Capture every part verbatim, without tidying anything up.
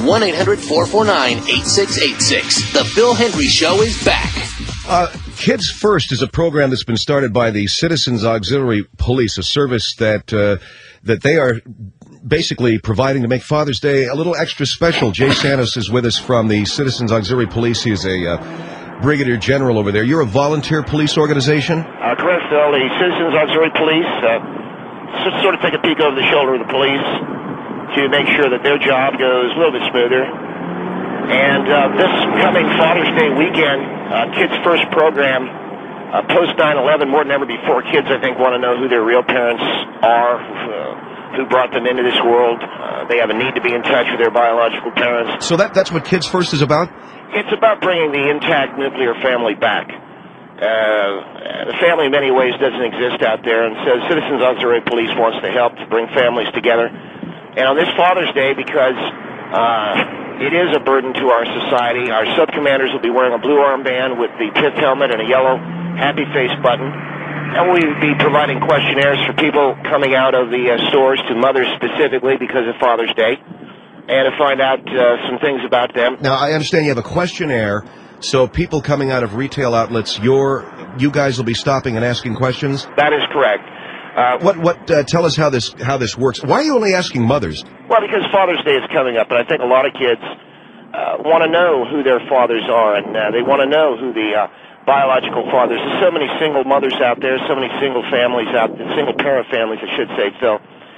one eight hundred four four nine eight six eight six. The Bill Henry Show is back. Uh, Kids First is a program that's been started by the Citizens Auxiliary Police, a service that uh, that they are basically providing to make Father's Day a little extra special. Jay Santos is with us from the Citizens Auxiliary Police. He is a uh, brigadier general over there. You're a volunteer police organization? Uh, correct, Phil. The Citizens Auxiliary Police uh, sort of take a peek over the shoulder of the police to make sure that their job goes a little bit smoother. And uh, this coming Father's Day weekend, uh, Kids First program, uh, post nine eleven, more than ever before, kids, I think, want to know who their real parents are, uh, who brought them into this world. Uh, they have a need to be in touch with their biological parents. So that that's what Kids First is about? It's about bringing the intact nuclear family back. Uh, the family in many ways doesn't exist out there, and so Citizens Auxiliary Police wants to help to bring families together. And on this Father's Day, because uh, it is a burden to our society, our sub-commanders will be wearing a blue armband with the P I F helmet and a yellow happy face button. And we'll be providing questionnaires for people coming out of the uh, stores to mothers specifically because of Father's Day, and to find out uh, some things about them. Now, I understand you have a questionnaire, so people coming out of retail outlets, you're, you guys will be stopping and asking questions? That is correct. Uh, what? What? Uh, tell us how this how this works. Why are you only asking mothers? Well, because Father's Day is coming up, and I think a lot of kids uh, want to know who their fathers are, and uh, they want to know who the uh, biological fathers. There's so many single mothers out there, so many single families out there, single parent families, I should say, Phil.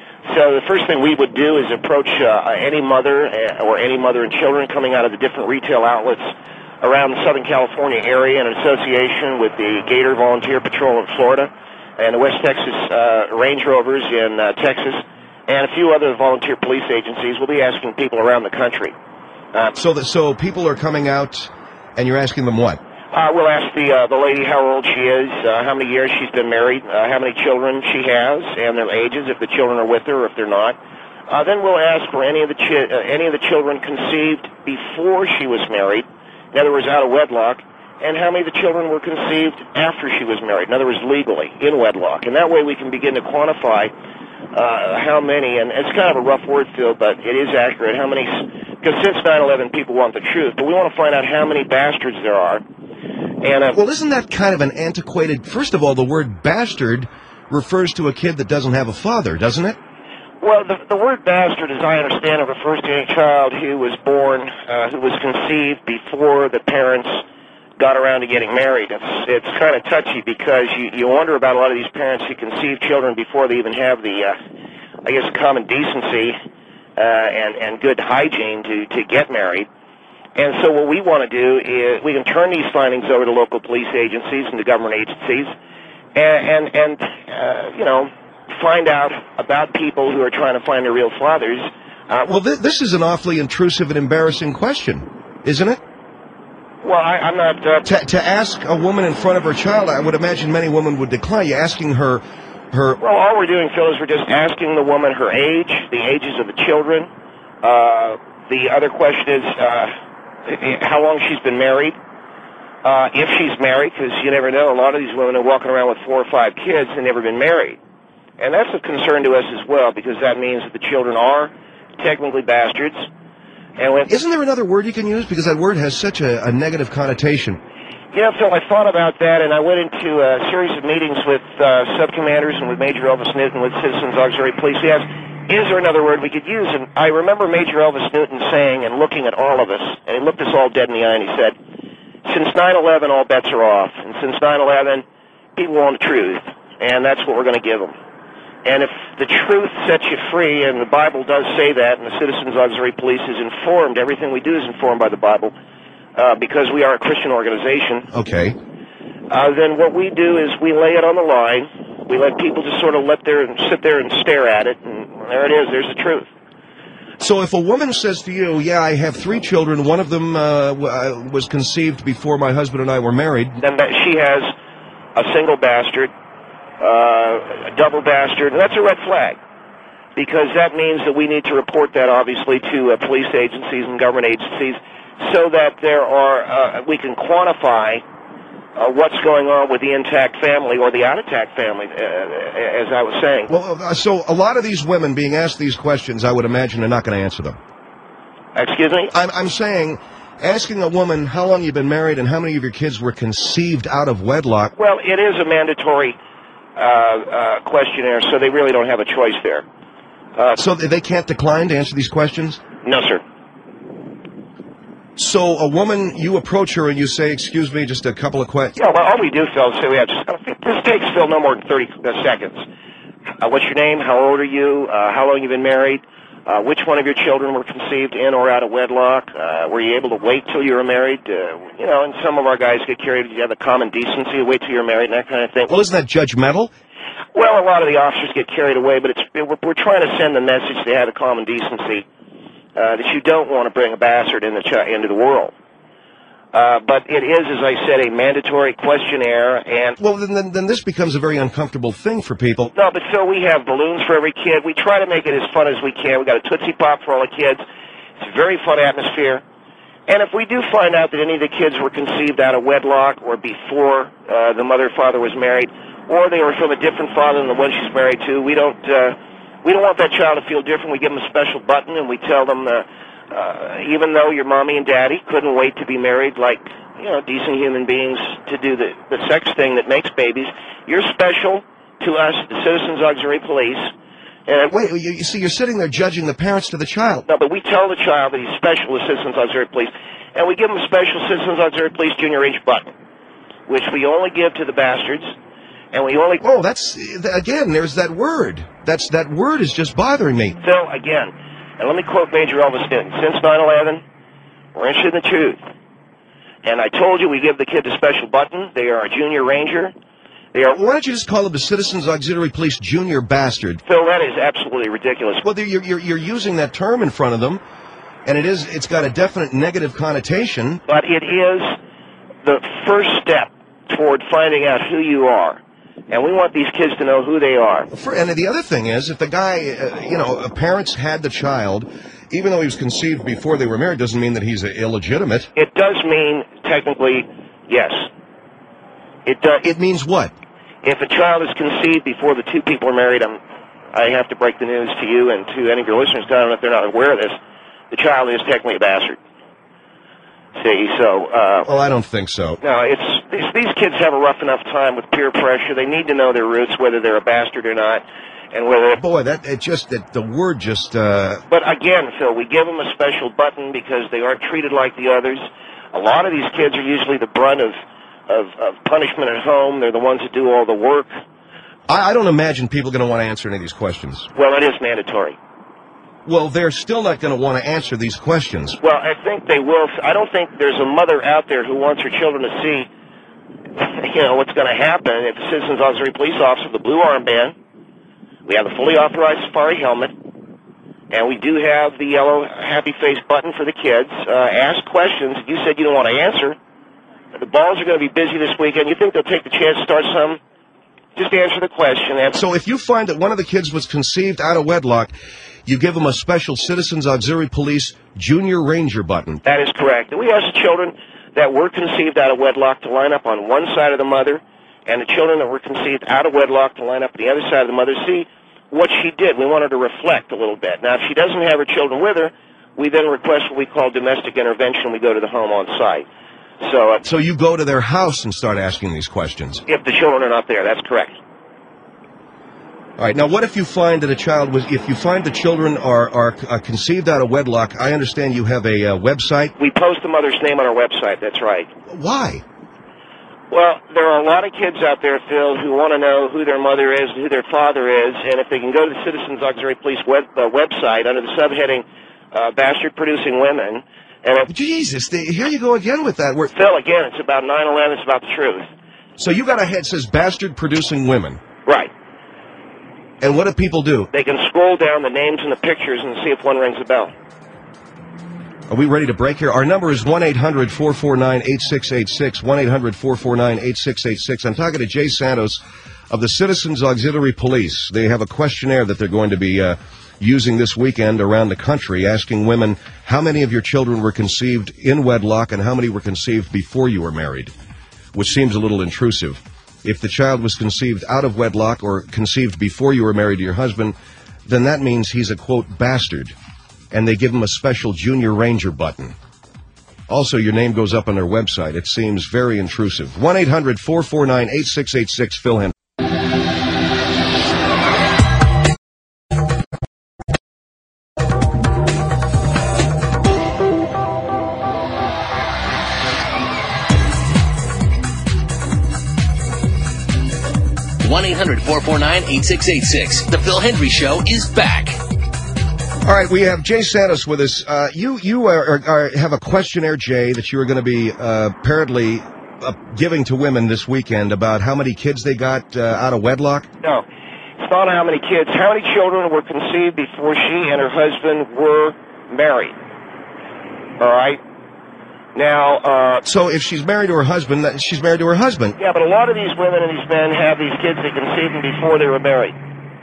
So the first thing we would do is approach uh, any mother uh, or any mother and children coming out of the different retail outlets around the Southern California area in association with the Gator Volunteer Patrol in Florida and the West Texas uh, Range Rovers in uh, Texas, and a few other volunteer police agencies. We'll be asking people around the country. Uh, so, that, so people are coming out, and you're asking them what? Uh, we'll ask the uh, the lady how old she is, uh, how many years she's been married, uh, how many children she has, and their ages, if the children are with her or if they're not. Uh, then we'll ask were any of the chi- uh, any of the children conceived before she was married, in other words, out of wedlock, and how many of the children were conceived after she was married, in other words, legally, in wedlock. And that way we can begin to quantify uh, how many, and it's kind of a rough word, Phil, but it is accurate, how many, because since nine eleven people want the truth, but we want to find out how many bastards there are. And, uh, well, isn't that kind of an antiquated... First of all, the word bastard refers to a kid that doesn't have a father, doesn't it? Well, the, the word bastard, as I understand it, refers to a child who was born, uh, who was conceived before the parents got around to getting married. It's it's kind of touchy because you, you wonder about a lot of these parents who conceive children before they even have the, uh, I guess, common decency uh, and, and good hygiene to, to get married. And so what we want to do is we can turn these findings over to local police agencies and to government agencies and, and, and uh, you know, find out about people who are trying to find their real fathers. Uh, well, th- this is an awfully intrusive and embarrassing question, isn't it? Well, I, I'm not... Uh, to, to ask a woman in front of her child, I would imagine many women would decline. You're asking her... her. Well, all we're doing, Phil, is we're just asking the woman her age, the ages of the children. Uh, the other question is... Uh, how long she's been married, uh, if she's married, because you never know. A lot of these women are walking around with four or five kids and never been married. And that's a concern to us as well, because that means that the children are technically bastards. And when, Isn't there another word you can use? Because that word has such a, a negative connotation. Yeah, Phil, I thought about that, and I went into a series of meetings with uh, sub-commanders and with Major Elvis Newton with Citizens Auxiliary Police. We asked, is there another word we could use? And I remember Major Elvis Newton saying and looking at all of us, and he looked us all dead in the eye, and he said, since nine eleven, all bets are off. And since nine eleven, people want the truth, and that's what we're going to give them. And if the truth sets you free, and the Bible does say that, and the Citizens Auxiliary Police is informed, everything we do is informed by the Bible, uh, because we are a Christian organization. Okay. Uh, then what we do is we lay it on the line. We let people just sort of let there and sit there and stare at it, and there it is. There's the truth. So if a woman says to you, yeah, I have three children, one of them uh, w- was conceived before my husband and I were married. Then that she has a single bastard, uh, a double bastard, and that's a red flag. Because that means that we need to report that, obviously, to uh, police agencies and government agencies so that there are, uh, we can quantify Uh, what's going on with the intact family or the out-attack family, uh, as I was saying. Well, uh, so a lot of these women being asked these questions, I would imagine, are not going to answer them. Excuse me? I'm, I'm saying, asking a woman how long you've been married and how many of your kids were conceived out of wedlock. Well, it is a mandatory uh, uh, questionnaire, so they really don't have a choice there. Uh, so they can't decline to answer these questions? No, sir. So a woman, you approach her and you say, excuse me, just a couple of questions? Yeah, well, all we do, Phil, is say we have just, this takes, Phil, no more than thirty seconds. Uh, what's your name? How old are you? Uh, how long you been married? Uh, which one of your children were conceived in or out of wedlock? Uh, were you able to wait till you were married? Uh, you know, and some of our guys get carried, you have the common decency to wait till you're married and that kind of thing. Well, isn't that judgmental? Well, a lot of the officers get carried away, but it's we're, we're trying to send the message they have the common decency uh, that you don't want to bring a bastard in the ch- into the world. Uh, but it is, as I said, a mandatory questionnaire, and... Well, then, then, then this becomes a very uncomfortable thing for people. No, but Phil, we have balloons for every kid. We try to make it as fun as we can. We got a Tootsie Pop for all the kids. It's a very fun atmosphere. And if we do find out that any of the kids were conceived out of wedlock or before uh, the mother or father was married, or they were from a different father than the one she's married to, we don't uh, we don't want that child to feel different. We give them a special button, and we tell them, uh, uh, even though your mommy and daddy couldn't wait to be married like, you know, decent human beings to do the, the sex thing that makes babies, you're special to us, the Citizens Auxiliary Police. And Wait, you, you see, you're sitting there judging the parents to the child. No, but we tell the child that he's special to Citizens Auxiliary Police, and we give him a special Citizens Auxiliary Police Junior H button, which we only give to the bastards, and we only... Oh, that's... Again, there's that word. That's That word is just bothering me. Phil, again, and let me quote Major Elvis Newton. Since nine eleven, we're interested in the truth. And I told you we give the kid a special button. They are a junior ranger. They are... Why don't you just call them the Citizens Auxiliary Police Junior Bastard? Phil, that is absolutely ridiculous. Well, you're, you're, you're using that term in front of them, and it is, it's got a definite negative connotation. But it is the first step toward finding out who you are. And we want these kids to know who they are. For, and the other thing is, if the guy, uh, you know, parents had the child, even though he was conceived before they were married, doesn't mean that he's uh, illegitimate. It does mean, technically, yes. It does. It means what? If a child is conceived before the two people are married, I'm, I have to break the news to you and to any of your listeners, I don't know if they're not aware of this, the child is technically a bastard. See, so... Uh, well, I don't think so. No, it's these, these kids have a rough enough time with peer pressure. They need to know their roots, whether they're a bastard or not, and whether... Boy, that it just, that the word just... Uh... But again, Phil, we give them a special button because they aren't treated like the others. A lot of these kids are usually the brunt of, of, of punishment at home. They're the ones that do all the work. I, I don't imagine people are going to want to answer any of these questions. Well, it is mandatory. Well, they're still not going to want to answer these questions. Well, I think they will. I don't think there's a mother out there who wants her children to see, you know, what's going to happen if the Citizens Auxiliary Police Officer, the blue armband, we have the fully authorized safari helmet, and we do have the yellow happy face button for the kids. Uh, ask questions. You said you don't want to answer. The balls are going to be busy this weekend. You think they'll take the chance to start some? Just answer the question. And so if you find that one of the kids was conceived out of wedlock, you give them a special Citizens Auxiliary Police Junior Ranger button. That is correct. And we ask the children that were conceived out of wedlock to line up on one side of the mother, and the children that were conceived out of wedlock to line up on the other side of the mother. See what she did. We want her to reflect a little bit. Now, if she doesn't have her children with her, we then request what we call domestic intervention. We go to the home on site. So, uh, so you go to their house and start asking these questions? If the children are not there, that's correct. All right. Now, what if you find that a child was, if you find the children are, are uh, conceived out of wedlock, I understand you have a uh, website? We post the mother's name on our website, that's right. Why? Well, there are a lot of kids out there, Phil, who want to know who their mother is and who their father is, and if they can go to the Citizens Auxiliary Police web, uh, website under the subheading uh, Bastard-Producing Women... And if, Jesus, they, here you go again with that. We're, Phil, again, it's about nine eleven, it's about the truth. So you got a head that says Bastard-Producing Women. Right. And what do people do? They can scroll down the names and the pictures and see if one rings a bell. Are we ready to break here? Our number is one eight hundred four four nine eight six eight six, one eight hundred four four nine eight six eight six. I'm talking to Jay Santos of the Citizens Auxiliary Police. They have a questionnaire that they're going to be uh, using this weekend around the country, asking women how many of your children were conceived in wedlock and how many were conceived before you were married, which seems a little intrusive. If the child was conceived out of wedlock or conceived before you were married to your husband, then that means he's a, quote, bastard. and they give them a special Junior Ranger button. Also, your name goes up on their website. It seems very intrusive. one eight hundred four four nine eight six eight six, Phil Hendry. one eight hundred four four nine eight six eight six. The Bill Hendry Show is back. All right, we have Jay Santos with us. Uh, you you are, are, are, have a questionnaire, Jay, that you are going to be uh, apparently uh, giving to women this weekend about how many kids they got uh, out of wedlock. No, it's not how many kids. How many children were conceived before she and her husband were married? All right. Now, uh... So if she's married to her husband, she's married to her husband. Yeah, but a lot of these women and these men have these kids they conceived them before they were married.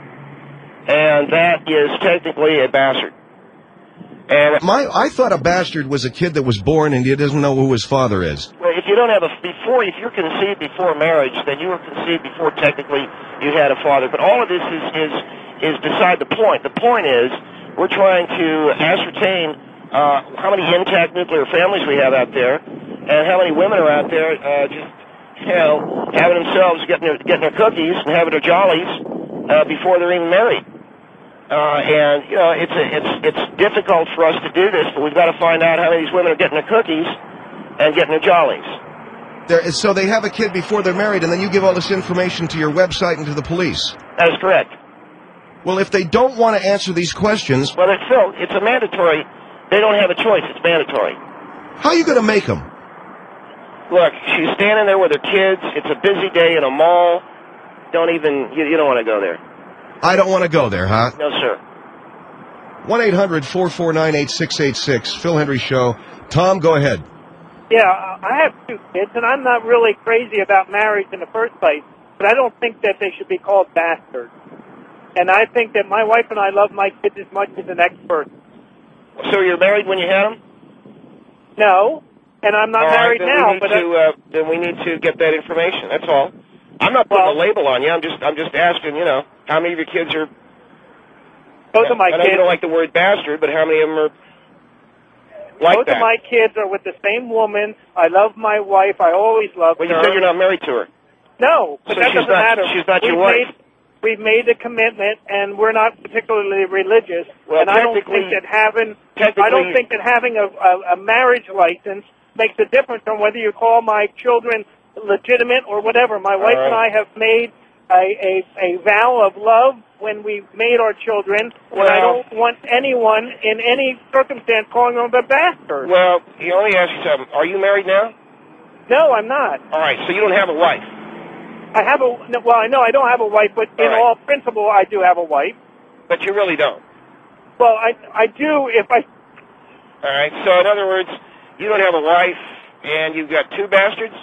And that is technically a bastard. And My, I thought a bastard was a kid that was born and he doesn't know who his father is. Well, if you don't have a... Before, if you're conceived before marriage, then you were conceived before technically you had a father. But all of this is, is, is beside the point. The point is, we're trying to ascertain... Uh, how many intact nuclear families we have out there, and how many women are out there uh, just, you know, having themselves, getting their, getting their cookies and having their jollies uh, before they're even married. Uh, and, you know, it's, a, it's, it's difficult for us to do this, but we've got to find out how many of these women are getting their cookies and getting their jollies. There, so they have a kid before they're married, and then you give all this information to your website and to the police. That is correct. Well, if they don't want to answer these questions... Well, it's, Phil, it's a mandatory... They don't have a choice. It's mandatory. How are you going to make them? Look, she's standing there with her kids. It's a busy day in a mall. Don't even, you, you don't want to go there. I don't want to go there, huh? No, sir. one eight hundred four four nine eight six eight six, Phil Hendry Show. Tom, go ahead. Yeah, I have two kids, and I'm not really crazy about marriage in the first place, but I don't think that they should be called bastards. And I think that my wife and I love my kids as much as the next person. So you're married when you had them? No, and I'm not all married right, then now. We need but to, uh, then we need to get that information. That's all. I'm not putting well, a label on you. I'm just, I'm just asking. You know, how many of your kids are? Both of my I know kids. you don't like the word bastard, but how many of them are like both that? of my kids are with the same woman. I love my wife. I always loved well, her. you said you're not married to her. No, but so that she's doesn't not, matter. She's not We've your wife. Made, We've made a commitment, and we're not particularly religious. Well, and I don't think that having I don't think that having a, a, a marriage license makes a difference on whether you call my children legitimate or whatever. My wife right. and I have made a, a, a vow of love when we made our children, well, and I don't want anyone in any circumstance calling them a bastard. Well, you only ask you something. Are you married now? No, I'm not. All right, so you don't have a wife. I have a, well, I know I don't have a wife, but all in right. all principle, I do have a wife. But you really don't. Well, I, I do if I... All right, so in other words, you don't have a wife, and you've got two bastards?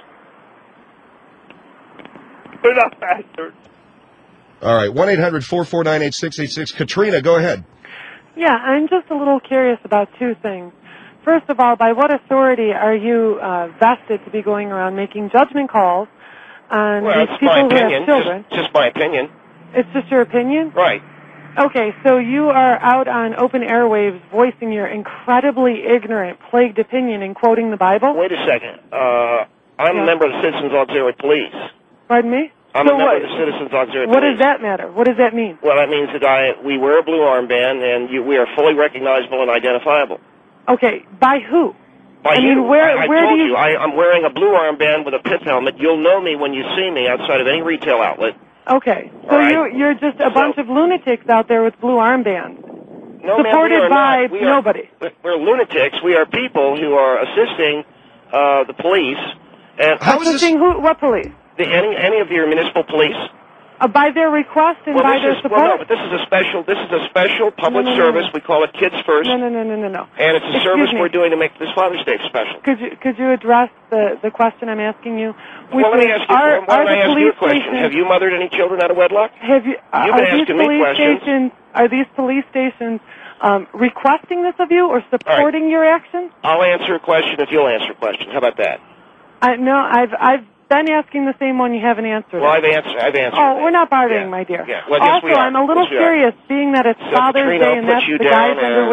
They're not bastards. All right, one eight hundred four four nine eight six eight six. Katrina, go ahead. Yeah, I'm just a little curious about two things. First of all, by what authority are you uh, vested to be going around making judgment calls on well, these it's people my who opinion. have children? Just, just my opinion. It's just your opinion? Right. Okay, so you are out on open airwaves voicing your incredibly ignorant, plagued opinion and quoting the Bible? Wait a second. Uh, I'm yeah. a member of the Citizens Auxiliary Police. Pardon me? I'm so a member what, of the Citizens Auxiliary what Police. does that matter? What does that mean? Well, that means that I, we wear a blue armband, and you, we are fully recognizable and identifiable. Okay, by who? By I you. mean, where, I, I where told do you... you, I, I'm wearing a blue armband with a pith helmet. You'll know me when you see me outside of any retail outlet. Okay, so right. you, you're just a So- bunch of lunatics out there with blue armbands. No, supported ma'am, we are by not. We are, nobody. We're lunatics. We are people who are assisting uh, the police. And How is this- Assisting who, what police? the, any any of your municipal police. Uh, by their request and Well, by this their is support? well, no, but this is a special. This is a special public No, no, no, service. no. We call it Kids First, No, no, no, no, no, no. and it's a Excuse service me. we're doing to make this Father's Day special. Could you could you address the, the question I'm asking you? Which well, let me is, ask you. are, why are don't I the ask you police a question? stations, Have you mothered any children out of wedlock? Have you? Uh, You've been are these asking me police questions. stations? Are these police stations um, requesting this of you or supporting your actions? I'll answer a question if you'll answer a question. How about that? I no, I've I've been asking the same one. You haven't answered. Well, it. I've answered. I've answered. Oh, we're not bartering, Yeah. my dear. Yeah. Well, yes, also, we are. I'm a little Yes, we are. curious, being that it's So, Father's Katrina, Day I'll and put that's you the down guise under as which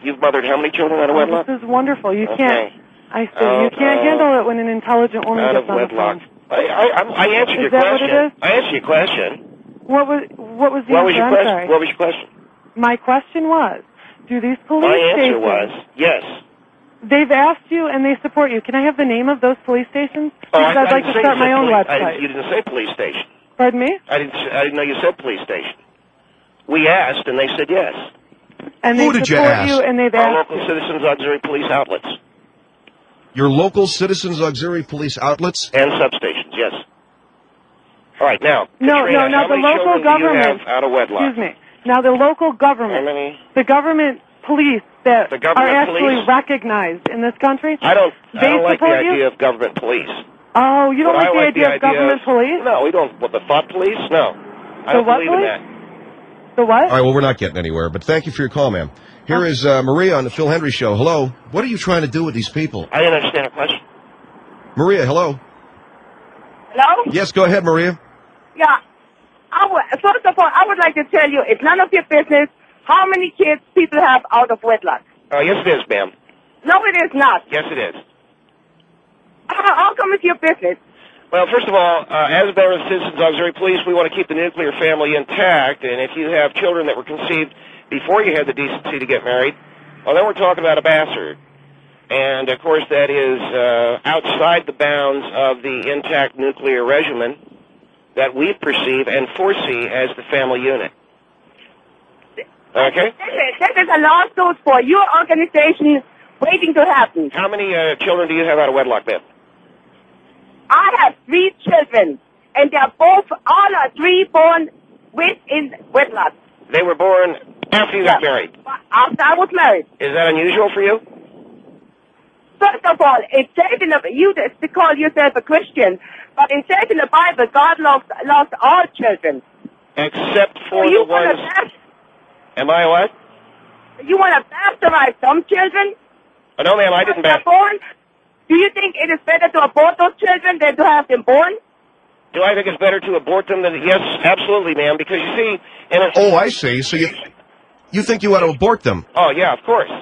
You've mothered how many children out of Oh, wedlock? this is wonderful. You Okay. can't. I see. Oh, you can't oh. handle it when an intelligent woman Out gets of on the wedlock. phone. I, I, I'm- I answered Is your that what question. it is? I answered your question. What was what was the What was answer? your I'm question? sorry. What was your question? My question was, do these police My answer stations? was yes. They've asked you and they support you. Can I have the name of those police stations? Oh, Because I, I'd I like didn't to say start you said my own police. I website. didn't, you didn't say police station. Pardon me? I didn't. s- I didn't know you said police station. We asked, and they said yes. And they Who did you support ask? you and they've Our asked local you. Citizens Auxiliary Police outlets Your local Citizens Auxiliary Police outlets? and substations. Yes. All right, now. No, Katrina, no, no, how the many local children government. do you have out of wedlock? Excuse me. Now the local How government, many? the government police that The government are actually police? recognized in this country. I don't. I They don't like the support you? idea of government police. Oh, you don't But like I the like idea the of government police? No, we don't. What, the thought police? No. I The don't what believe in police? that. The what? All right, well, we're not getting anywhere, but thank you for your call, ma'am. Here is uh, Maria on the Phil Hendry Show. Hello. What are you trying to do with these people? I didn't understand the question. Maria, hello. Hello? Yes, go ahead, Maria. Yeah. I would, first of all, I would like to tell you, it's none of your business how many kids people have out of wedlock. Oh, yes, it is, ma'am. No, it is not. Yes, it is. How, how come it's your business? Well, first of all, uh, as a member of the Citizens Auxiliary Police, we want to keep the nuclear family intact, and if you have children that were conceived before you had the decency to get married, well, then we're talking about a bastard. And, of course, that is uh, outside the bounds of the intact nuclear regimen that we perceive and foresee as the family unit. Okay? This is, this is a lawsuit for your organization waiting to happen. How many uh, children do you have out of wedlock, ma'am? I have three children, and they're both, all are three born within wedlock. They were born after you got married. After I was married. Is that unusual for you? First of all, it says in the, you to call yourself a Christian, but it says in the Bible, God loves, loves all children. Except for So you the want ones... to Am I what? you want to bastardize some children? Oh, no, ma'am, I didn't They're baptize. born. Do you think it is better to abort those children than to have them born? Do I think it's better to abort them than... Yes, absolutely, ma'am, because you see... In a... Oh, I see. So you you think you ought to abort them? Oh, yeah, of course.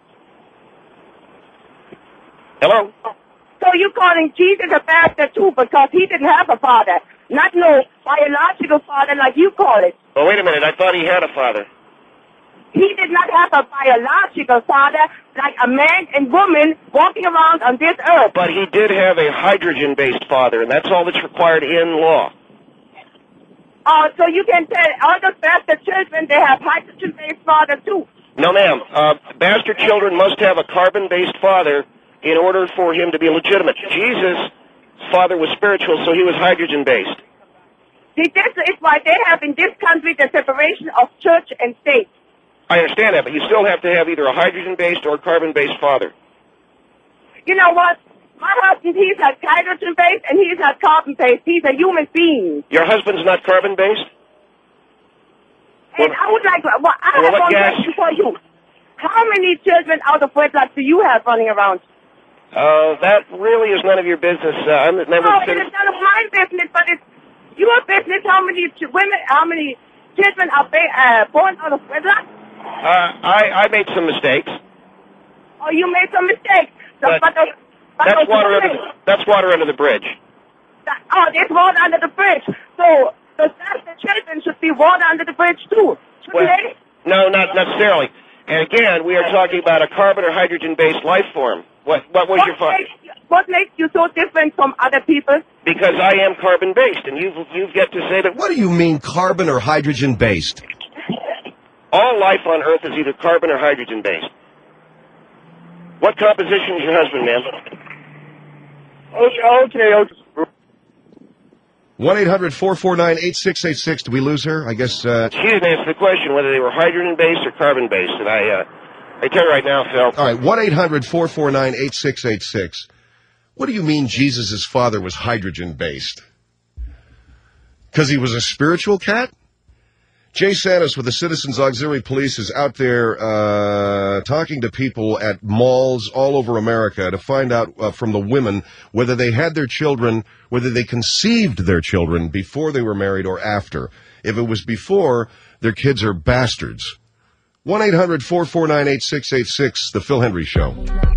Hello? So you calling Jesus a bastard too because he didn't have a father, not no biological father like you call it. Oh, wait a minute, I thought he had a father. He did not have a biological father like a man and woman walking around on this earth. But he did have a hydrogen-based father, and that's all that's required in law. Oh, so you can tell all those bastard children they have hydrogen-based father too. No, ma'am. Uh, bastard children must have a carbon-based father in order for him to be legitimate. Jesus' father was spiritual, so he was hydrogen-based. See, this is why they have in this country the separation of church and state. I understand that, but you still have to have either a hydrogen-based or carbon-based father. You know what? My husband, he's not hydrogen-based and he's not carbon-based. He's a human being. Your husband's not carbon-based? And Well- I would like to, well, I well, have what one gas- question for you. How many children out of wedlock do you have running around? Uh, that really is none of your business. Uh, I'm the member No, of it the is none of my business, but it's your business. How many ch- women, how many children are ba- uh, born out of wedlock? Uh, I, I made some mistakes. Oh, you made some mistakes. So, But but those, but That's those water under women, the, that's water under the bridge. that, oh, there's water under the bridge. So the the children should be water under the bridge too, shouldn't Well, they? no, not necessarily. And again, we are talking about a carbon or hydrogen-based life form. What, what was What your father? makes, what makes you so different from other people? Because I am carbon-based, and you've you've got to say that What do you mean carbon or hydrogen based? all life on Earth is either carbon or hydrogen-based. What composition is your husband, ma'am? Okay, okay, okay. one eight hundred four four nine eight six eight six. Did we lose her? I guess. Uh, She didn't answer the question whether they were hydrogen-based or carbon-based, and I, uh, I tell you right now, Phil. all right, one eight hundred four four nine eight six eight six. What do you mean Jesus' father was hydrogen based? Because he was a spiritual cat? Jay Santos with the Citizens Auxiliary Police is out there uh, talking to people at malls all over America to find out uh, from the women whether they had their children, whether they conceived their children before they were married or after. If it was before, their kids are bastards. one eight hundred four four nine eight six eight six, The Phil Hendry Show.